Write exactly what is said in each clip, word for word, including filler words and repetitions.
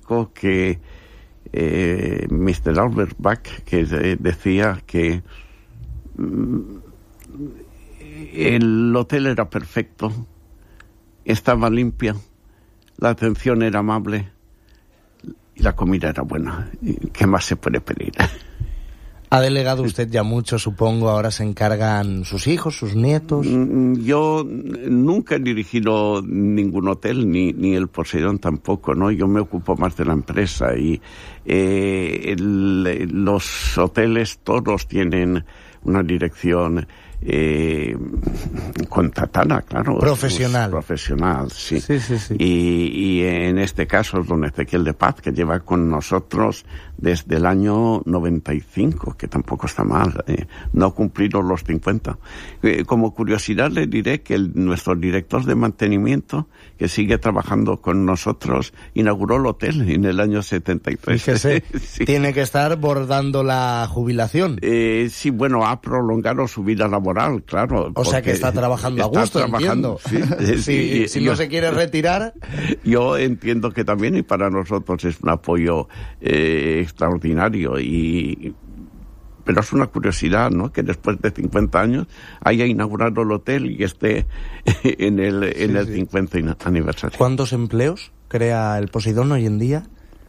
reconozco que eh, mister Albert Bach, que de, decía que mm, el hotel era perfecto, estaba limpia, la atención era amable y la comida era buena. ¿Qué más se puede pedir? Ha delegado usted ya mucho, supongo, ahora se encargan sus hijos, sus nietos. Yo nunca he dirigido ningún hotel, ni, ni el Poseidón tampoco, ¿no? Yo me ocupo más de la empresa y eh, el, los hoteles todos tienen una dirección eh, contratada, claro. Profesional. Pues, profesional, sí. Sí, sí, sí. Y, y en este caso es don Ezequiel de Paz, que lleva con nosotros desde el año noventa y cinco, que tampoco está mal, eh, no ha cumplido los cincuenta. Eh, como curiosidad le diré que el, nuestro director de mantenimiento, que sigue trabajando con nosotros, inauguró el hotel en el año setenta y tres. Fíjese, sí. Tiene que estar bordando la jubilación. Eh, sí, bueno, ha prolongado su vida laboral, claro. O sea que está trabajando a gusto, trabajando, entiendo. Sí, sí, y, si yo, no se quiere retirar. Yo entiendo que también, y para nosotros es un apoyo eh, extraordinario, y pero es una curiosidad, ¿no?, que después de cincuenta años haya inaugurado el hotel y esté en el, en sí, el sí. cincuenta aniversario. ¿Cuántos empleos crea el Poseidón hoy en día?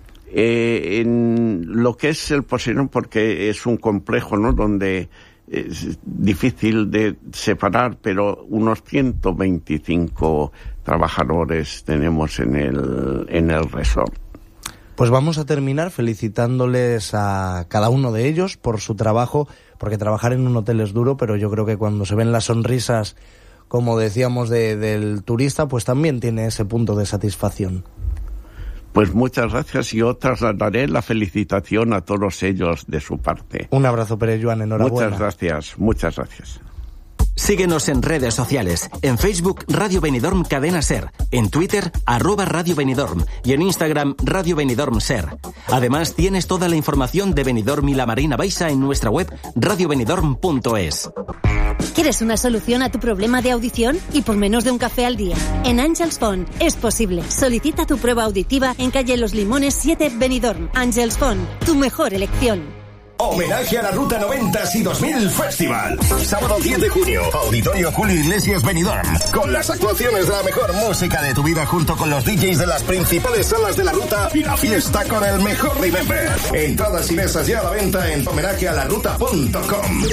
Eh, en lo que es el Poseidón, porque es un complejo, ¿no?, donde es difícil de separar, pero unos ciento veinticinco trabajadores tenemos en el, en el resort. Pues vamos a terminar felicitándoles a cada uno de ellos por su trabajo, porque trabajar en un hotel es duro, pero yo creo que cuando se ven las sonrisas, como decíamos, de, del turista, pues también tiene ese punto de satisfacción. Pues muchas gracias, y yo trasladaré la felicitación a todos ellos de su parte. Un abrazo, Pere Joan, enhorabuena. Muchas gracias, muchas gracias. Síguenos en redes sociales. En Facebook, Radio Benidorm Cadena Ser. En Twitter, arroba Radio Benidorm. Y en Instagram, Radio Benidorm Ser. Además, tienes toda la información de Benidorm y la Marina Baixa en nuestra web, radio benidorm punto es. ¿Quieres una solución a tu problema de audición? Y por menos de un café al día. En Àngels Font es posible. Solicita tu prueba auditiva en calle Los Limones siete, Benidorm. Àngels Font, tu mejor elección. Homenaje a la Ruta noventa y dos mil Festival. Sábado diez de junio, Auditorio Julio Iglesias Benidorm. Con las actuaciones de la mejor música de tu vida junto con los D Js de las principales salas de la ruta y la fiesta con el mejor Remember. Entradas y mesas ya a la venta en homenaje a la ruta punto com.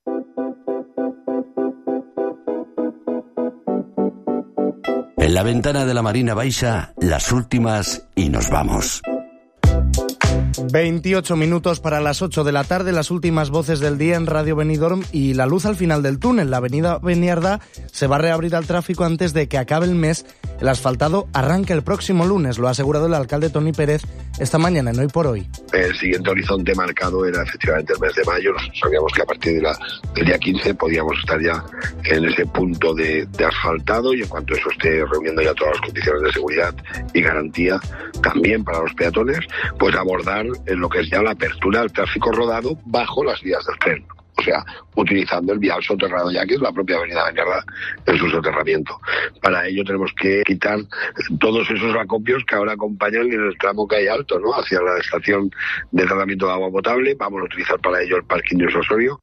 En la ventana de la Marina Baixa, las últimas y nos vamos. veintiocho minutos para las ocho de la tarde, las últimas voces del día en Radio Benidorm y la luz al final del túnel. La avenida Beniardá se va a reabrir al tráfico antes de que acabe el mes. El asfaltado arranca el próximo lunes, lo ha asegurado el alcalde Toni Pérez esta mañana en Hoy por Hoy. El siguiente horizonte marcado era efectivamente el mes de mayo. Nosotros sabíamos que a partir de la, del día quince podíamos estar ya en ese punto de, de asfaltado, y en cuanto eso esté reuniendo ya todas las condiciones de seguridad y garantía también para los peatones, pues abordar en lo que es ya la apertura del tráfico rodado bajo las vías del tren. O sea, utilizando el vial soterrado ya, que es la propia avenida Beniardá en su soterramiento. Para ello tenemos que quitar todos esos acopios que ahora acompañan en el tramo que hay alto, ¿no?, hacia la estación de tratamiento de agua potable. Vamos a utilizar para ello el parking de Osorio.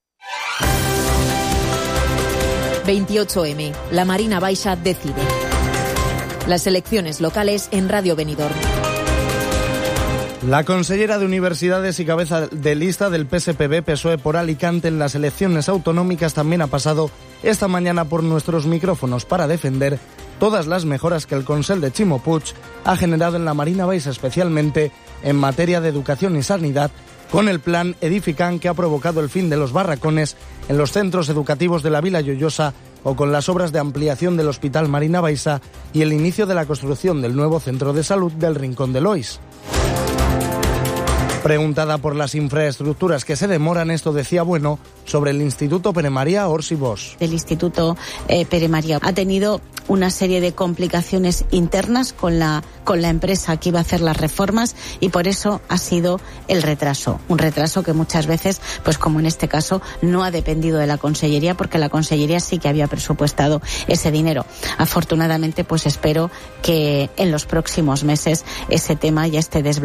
veintiocho eme. La Marina Baixa decide. Las elecciones locales en Radio Benidorm. La consellera de Universidades y cabeza de lista del P S P B P S O E por Alicante en las elecciones autonómicas también ha pasado esta mañana por nuestros micrófonos para defender todas las mejoras que el Consell de Ximo Puig ha generado en la Marina Baixa, especialmente en materia de educación y sanidad, con el plan Edifican, que ha provocado el fin de los barracones en los centros educativos de la Vila Lloyosa, o con las obras de ampliación del Hospital Marina Baixa y el inicio de la construcción del nuevo centro de salud del Rincón de Lois. Preguntada por las infraestructuras que se demoran, esto decía bueno sobre el Instituto Pere María Ors i Bosch. El Instituto eh, Pere María ha tenido una serie de complicaciones internas con la, con la empresa que iba a hacer las reformas, y por eso ha sido el retraso. Un retraso que muchas veces, pues como en este caso, no ha dependido de la Consellería, porque la Consellería sí que había presupuestado ese dinero. Afortunadamente, pues espero que en los próximos meses ese tema ya esté desbloqueado.